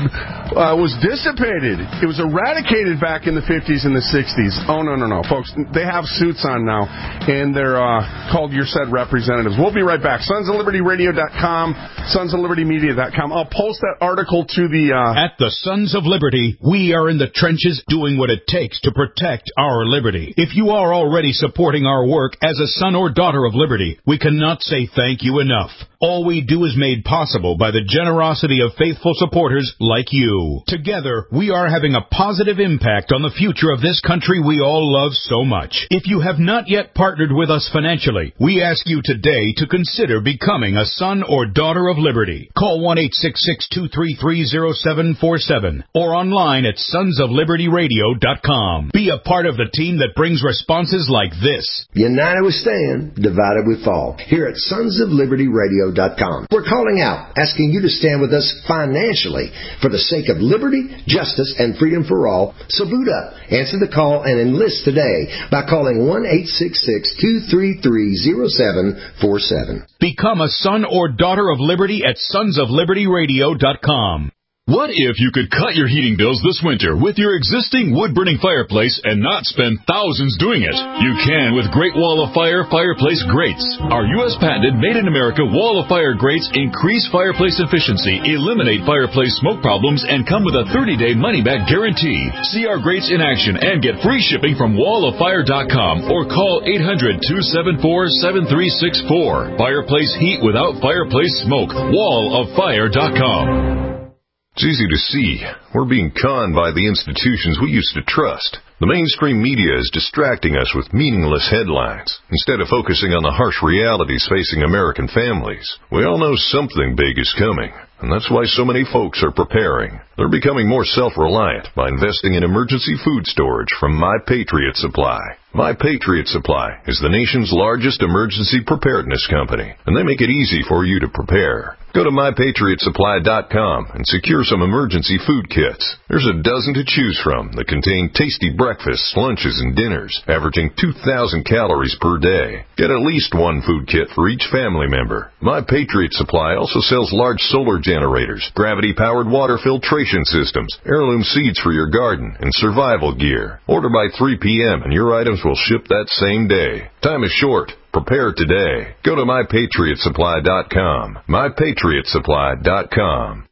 uh, was dissipated. It was eradicated back in the fifties and the sixties. Oh, no, no, no. Folks, they have suits on now, and they're uh, called Your Said Representatives. We'll be right back. Sons of Liberty Radio dot com, Sons of Liberty Media dot com. I'll post that article to the... Uh... At the Sons of Liberty, we are in the trenches doing what it takes to protect our liberty. If you are already supporting our work as a son or daughter of liberty, we cannot say thank you enough. All we do is made possible by the generosity of faithful supporters like you. Together, we are having a positive impact on the future of this country we all love so much. If you have not yet partnered with us financially, we ask you today to consider becoming a son or daughter of liberty. Call one eight six six, two three three, zero seven four seven or online at sons of liberty radio dot com. Be a part of the team that brings responses like this. United we stand, divided we fall. Here at sons of liberty radio dot com. We're calling out, asking you to stand with us financially for the sake of liberty, justice, and freedom for all. So boot up, answer the call, and enlist today by calling one eight six six, two three three, zero seven four seven. Become a son or daughter of liberty at sons of liberty radio dot com. What if you could cut your heating bills this winter with your existing wood-burning fireplace and not spend thousands doing it? You can with Great Wall of Fire Fireplace Grates. Our U S patented made-in-America Wall of Fire grates increase fireplace efficiency, eliminate fireplace smoke problems, and come with a thirty-day money-back guarantee. See our grates in action and get free shipping from wall of fire dot com or call eight hundred, two seven four, seven three six four. Fireplace heat without fireplace smoke. wall of fire dot com. It's easy to see. We're being conned by the institutions we used to trust. The mainstream media is distracting us with meaningless headlines instead of focusing on the harsh realities facing American families. We all know something big is coming, and that's why so many folks are preparing. They're becoming more self-reliant by investing in emergency food storage from My Patriot Supply. My Patriot Supply is the nation's largest emergency preparedness company, and they make it easy for you to prepare. Go to my patriot supply dot com and secure some emergency food kits. There's a dozen to choose from that contain tasty breakfasts, lunches, and dinners, averaging two thousand calories per day. Get at least one food kit for each family member. My Patriot Supply also sells large solar generators, gravity-powered water filtration systems, heirloom seeds for your garden, and survival gear. Order by three p.m. and your items will ship that same day. Time is short. Prepare today. Go to my patriot supply dot com. my patriot supply dot com.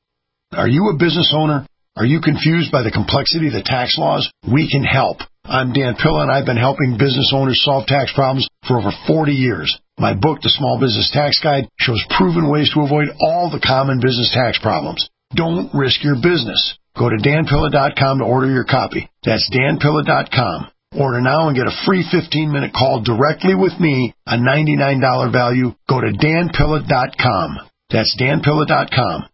Are you a business owner? Are you confused by the complexity of the tax laws? We can help. I'm Dan Pilla, and I've been helping business owners solve tax problems for over forty years. My book, The Small Business Tax Guide, shows proven ways to avoid all the common business tax problems. Don't risk your business. Go to dan pilla dot com to order your copy. That's dan pilla dot com. Order now and get a free fifteen-minute call directly with me, a ninety-nine dollars value. Go to dan pilla dot com. That's dan pilla dot com.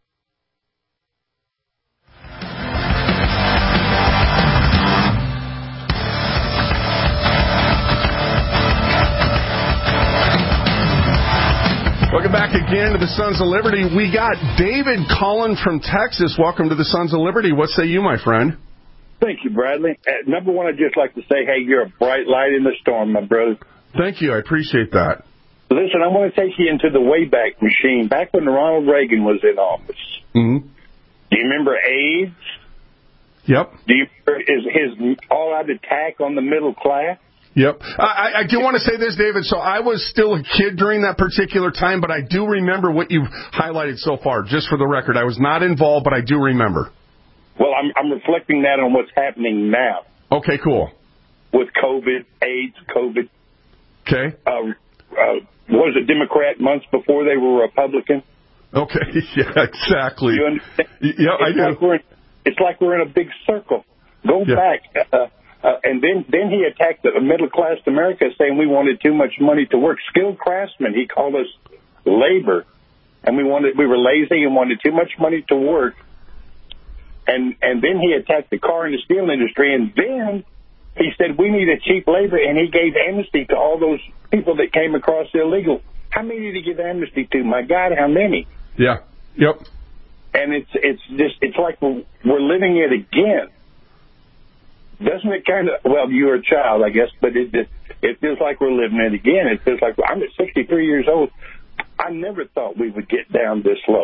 Welcome back again to the Sons of Liberty. We got David calling from Texas. Welcome to the Sons of Liberty. What say you, my friend? Thank you, Bradley. Uh, number one, I'd just like to say, hey, you're a bright light in the storm, my brother. Thank you. I appreciate that. Listen, I want to take you into the Wayback Machine, back when Ronald Reagan was in office. Mm-hmm. Do you remember AIDS? Yep. Do you remember his, his all-out attack on the middle class? Yep. I, I do want to say this, David. So I was still a kid during that particular time, but I do remember what you've highlighted so far, just for the record. I was not involved, but I do remember. Well, I'm, I'm reflecting that on what's happening now. Okay, cool. With COVID, AIDS, COVID. Okay. Uh, uh, was a Democrat months before they were Republican? Okay, yeah, exactly. You understand? Yeah, I do. Like we're in, it's like we're in a big circle. Go yeah. back. Uh, uh, and then, then he attacked the middle-class America, saying we wanted too much money to work. Skilled craftsmen, he called us labor. And we wanted we were lazy and wanted too much money to work. And and then he attacked the car and the steel industry, and then he said we need a cheap labor, and he gave amnesty to all those people that came across illegal. How many did he give amnesty to? My God, how many? Yeah. Yep. And it's it's just it's like we're, we're living it again. Doesn't it kind of? Well, you're a child, I guess, but it it, it feels like we're living it again. It feels like I'm at sixty-three years old. I never thought we would get down this low.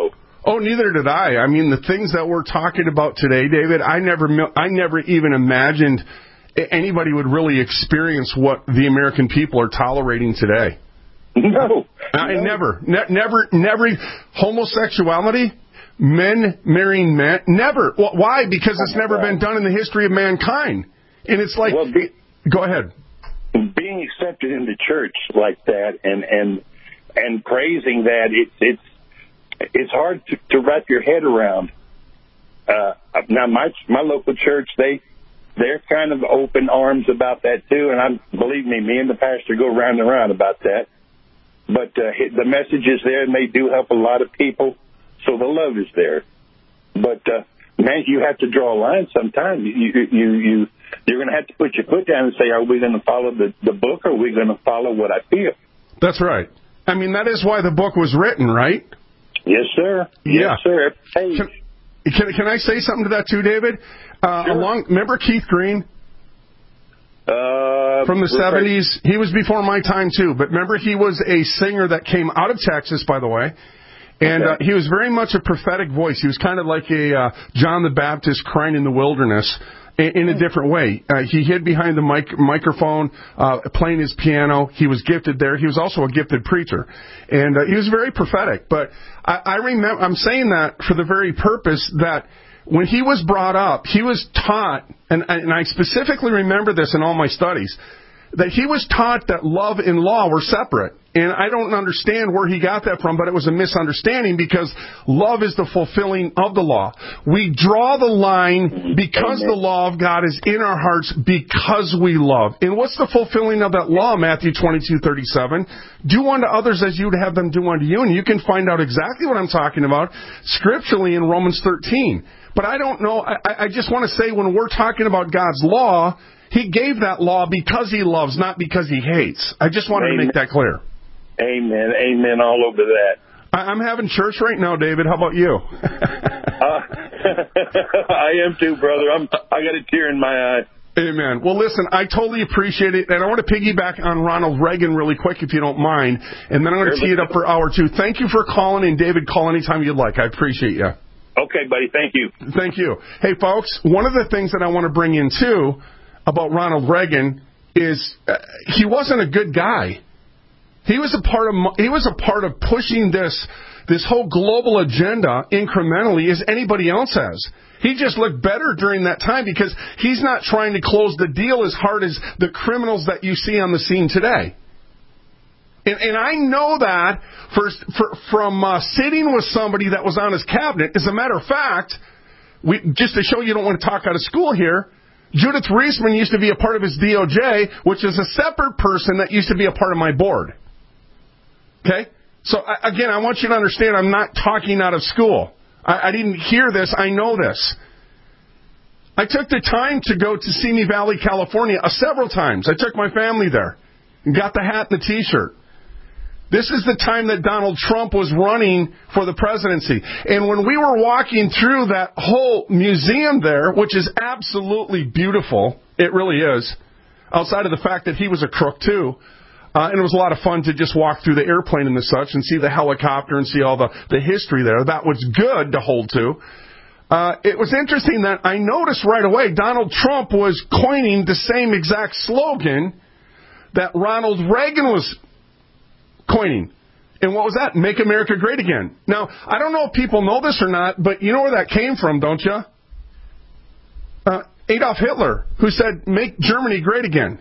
Oh, neither did I. I mean, the things that we're talking about today, David, I never, I never even imagined anybody would really experience what the American people are tolerating today. No. I no. never, ne- never, never, homosexuality, men marrying men, never. Well, why? Because it's never been done in the history of mankind. And it's like, well, be, go ahead. Being accepted in the church like that and, and, and praising that, it's, it's, it's hard to, to wrap your head around. Uh, now my, my local church, they, they're kind of open arms about that too. And I'm, believe me, me and the pastor go round and round about that. But uh, the message is there, and they do help a lot of people, so the love is there. But, uh, man, you have to draw a line sometime. You, you, you, you're going to have to put your foot down and say, are we going to follow the, the book, or are we going to follow what I feel? That's right. I mean, that is why the book was written, right? Yes, sir. Yes, yeah. sir. Hey. Can, can, can I say something to that, too, David? Uh, sure. along, remember Keith Green? Uh, From the seventies. He was before my time, too. But remember, he was a singer that came out of Texas, by the way. And okay. uh, he was very much a prophetic voice. He was kind of like a uh, John the Baptist crying in the wilderness in, in a different way. Uh, he hid behind the mic- microphone, uh, playing his piano. He was gifted there. He was also a gifted preacher. And uh, he was very prophetic. But I, I remember, I'm saying that for the very purpose that when he was brought up, he was taught, and, and I specifically remember this in all my studies, that he was taught that love and law were separate. And I don't understand where he got that from, but it was a misunderstanding because love is the fulfilling of the law. We draw the line because the law of God is in our hearts because we love. And what's the fulfilling of that law, Matthew twenty-two thirty-seven? Do unto others as you would have them do unto you. And you can find out exactly what I'm talking about scripturally in Romans thirteen. But I don't know, I, I just want to say when we're talking about God's law, He gave that law because He loves, not because He hates. I just wanted Amen. to make that clear. Amen. Amen all over that. I, I'm having church right now, David. How about you? uh, I am too, brother. I'm, I got a tear in my eye. Amen. Well, listen, I totally appreciate it, and I want to piggyback on Ronald Reagan really quick, if you don't mind, and then I'm going to tee it up for hour two. Thank you for calling, and David, call anytime you'd like. I appreciate you. Okay, buddy. Thank you. Thank you. Hey, folks, one of the things that I want to bring in, too, about Ronald Reagan is uh, he wasn't a good guy. He was a part of he was a part of pushing this this whole global agenda incrementally as anybody else has. He just looked better during that time because he's not trying to close the deal as hard as the criminals that you see on the scene today. And, and I know that for, for, from uh, sitting with somebody that was on his cabinet. As a matter of fact, we, just to show you don't want to talk out of school here, Judith Reisman used to be a part of his D O J, which is a separate person that used to be a part of my board. Okay? So, again, I want you to understand I'm not talking out of school. I, I didn't hear this. I know this. I took the time to go to Simi Valley, California, uh, several times. I took my family there and got the hat and the T-shirt. This is the time that Donald Trump was running for the presidency. And when we were walking through that whole museum there, which is absolutely beautiful, it really is, outside of the fact that he was a crook too, uh, and it was a lot of fun to just walk through the airplane and the such and see the helicopter and see all the, the history there. That was good to hold to. Uh, it was interesting that I noticed right away Donald Trump was coining the same exact slogan that Ronald Reagan was coining. And what was that? Make America Great Again. Now, I don't know if people know this or not, but you know where that came from, don't you? Uh, Adolf Hitler, who said, make Germany great again.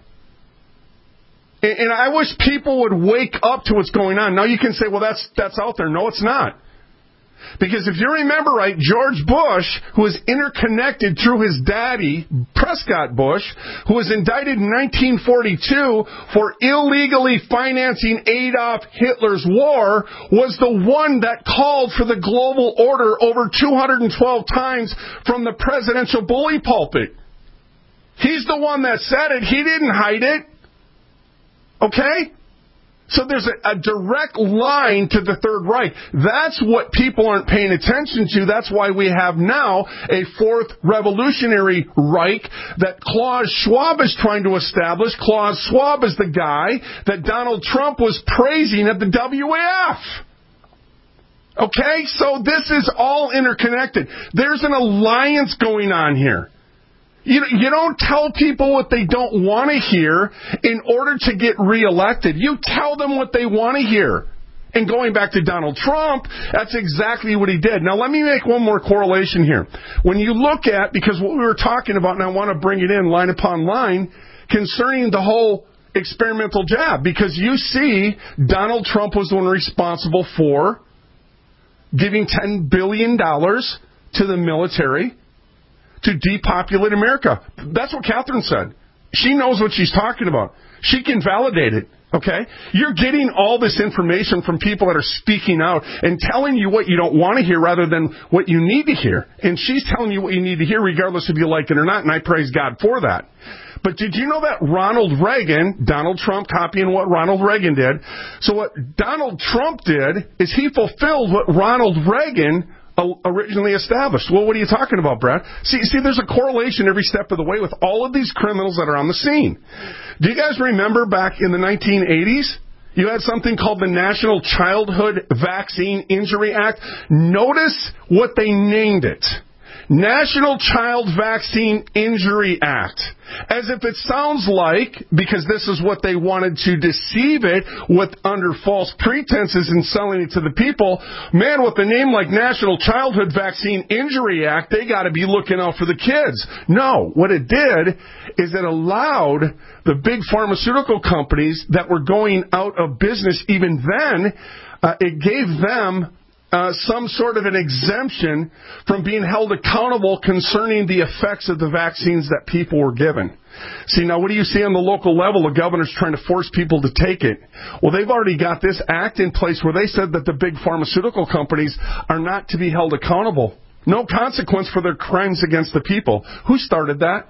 And, and I wish people would wake up to what's going on. Now, you can say, well, that's that's out there. No, it's not. Because if you remember right, George Bush, who was interconnected through his daddy, Prescott Bush, who was indicted in nineteen forty-two for illegally financing Adolf Hitler's war, was the one that called for the global order over two hundred twelve times from the presidential bully pulpit. He's the one that said it. He didn't hide it. Okay? So there's a, a direct line to the Third Reich. That's what people aren't paying attention to. That's why we have now a fourth revolutionary Reich that Klaus Schwab is trying to establish. Klaus Schwab is the guy that Donald Trump was praising at the W E F. Okay, so this is all interconnected. There's an alliance going on here. You, you don't tell people what they don't want to hear in order to get reelected. You tell them what they want to hear. And going back to Donald Trump, that's exactly what he did. Now, let me make one more correlation here. When you look at, because what we were talking about, and I want to bring it in line upon line, concerning the whole experimental jab, because you see Donald Trump was the one responsible for giving ten billion dollars to the military to depopulate America. That's what Catherine said. She knows what she's talking about. She can validate it. Okay? You're getting all this information from people that are speaking out and telling you what you don't want to hear rather than what you need to hear. And she's telling you what you need to hear regardless if you like it or not, and I praise God for that. But did you know that Ronald Reagan, Donald Trump copying what Ronald Reagan did, so what Donald Trump did is he fulfilled what Ronald Reagan originally established. Well, what are you talking about, Brad? See, see, there's a correlation every step of the way with all of these criminals that are on the scene. Do you guys remember back in the nineteen eighties? You had something called the National Childhood Vaccine Injury Act. Notice what they named it. National Child Vaccine Injury Act. As if it sounds like, because this is what they wanted to deceive it with under false pretenses and selling it to the people, man, with a name like National Childhood Vaccine Injury Act, they got to be looking out for the kids. No, what it did is it allowed the big pharmaceutical companies that were going out of business even then, uh, it gave them Uh, some sort of an exemption from being held accountable concerning the effects of the vaccines that people were given. See, now what do you see on the local level? The governor's trying to force people to take it. Well, they've already got this act in place where they said that the big pharmaceutical companies are not to be held accountable. No consequence for their crimes against the people. Who started that?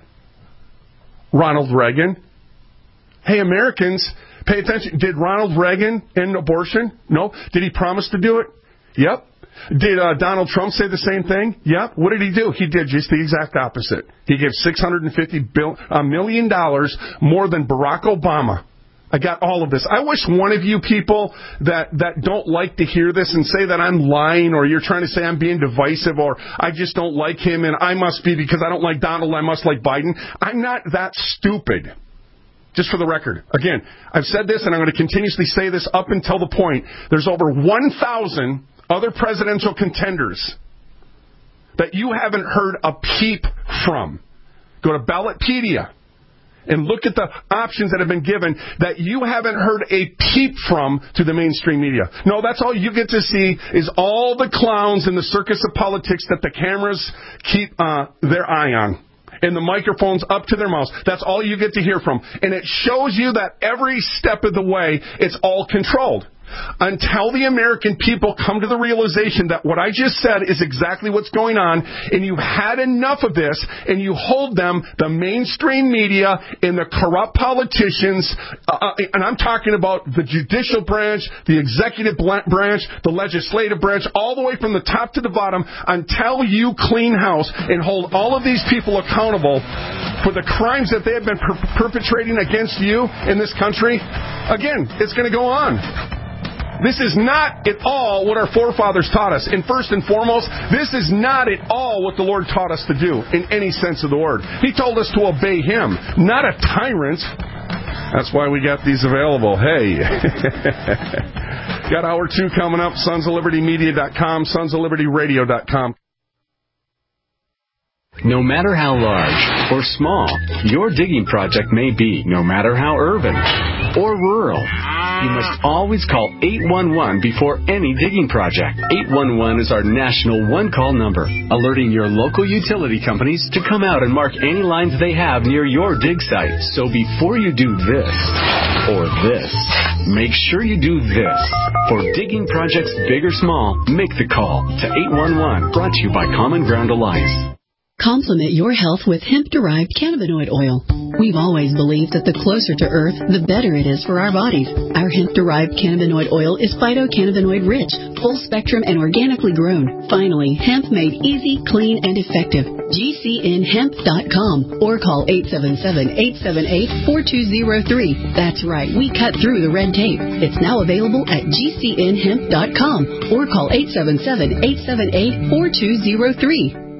Ronald Reagan. Hey, Americans, pay attention. Did Ronald Reagan end abortion? No. Did he promise to do it? Yep. Did uh, Donald Trump say the same thing? Yep. What did he do? He did just the exact opposite. He gave six hundred fifty million dollars more than Barack Obama. I got all of this. I wish one of you people that, that don't like to hear this and say that I'm lying or you're trying to say I'm being divisive or I just don't like him and I must be because I don't like Donald, I must like Biden. I'm not that stupid. Just for the record. Again, I've said this and I'm going to continuously say this up until the point. There's over one thousand other presidential contenders that you haven't heard a peep from. Go to Ballotpedia and look at the options that have been given that you haven't heard a peep from to the mainstream media. No, that's all you get to see is all the clowns in the circus of politics that the cameras keep uh, their eye on. And the microphones up to their mouths. That's all you get to hear from. And it shows you that every step of the way, it's all controlled. Until the American people come to the realization that what I just said is exactly what's going on, and you've had enough of this, and you hold them, the mainstream media and the corrupt politicians, uh, and I'm talking about the judicial branch, the executive branch, the legislative branch, all the way from the top to the bottom, until you clean house and hold all of these people accountable for the crimes that they have been per- perpetrating against you in this country. Again, it's going to go on. This is not at all what our forefathers taught us. And first and foremost, this is not at all what the Lord taught us to do in any sense of the word. He told us to obey Him, not a tyrant. That's why we got these available. Hey. Got hour two coming up, sons of liberty media dot com, sons of liberty radio dot com. No matter how large or small your digging project may be, no matter how urban or rural, you must always call eight one one before any digging project. eight one one is our national one-call number, alerting your local utility companies to come out and mark any lines they have near your dig site. So before you do this or this, make sure you do this. For digging projects big or small, make the call to eight one one, brought to you by Common Ground Alliance. Complement your health with hemp-derived cannabinoid oil. We've always believed that the closer to Earth, the better it is for our bodies. Our hemp-derived cannabinoid oil is phytocannabinoid-rich, full-spectrum, and organically grown. Finally, hemp made easy, clean, and effective. G C N hemp dot com or call eight seven seven, eight seven eight, four two zero three. That's right, we cut through the red tape. It's now available at G C N hemp dot com or call eight seven seven, eight seven eight, four two zero three.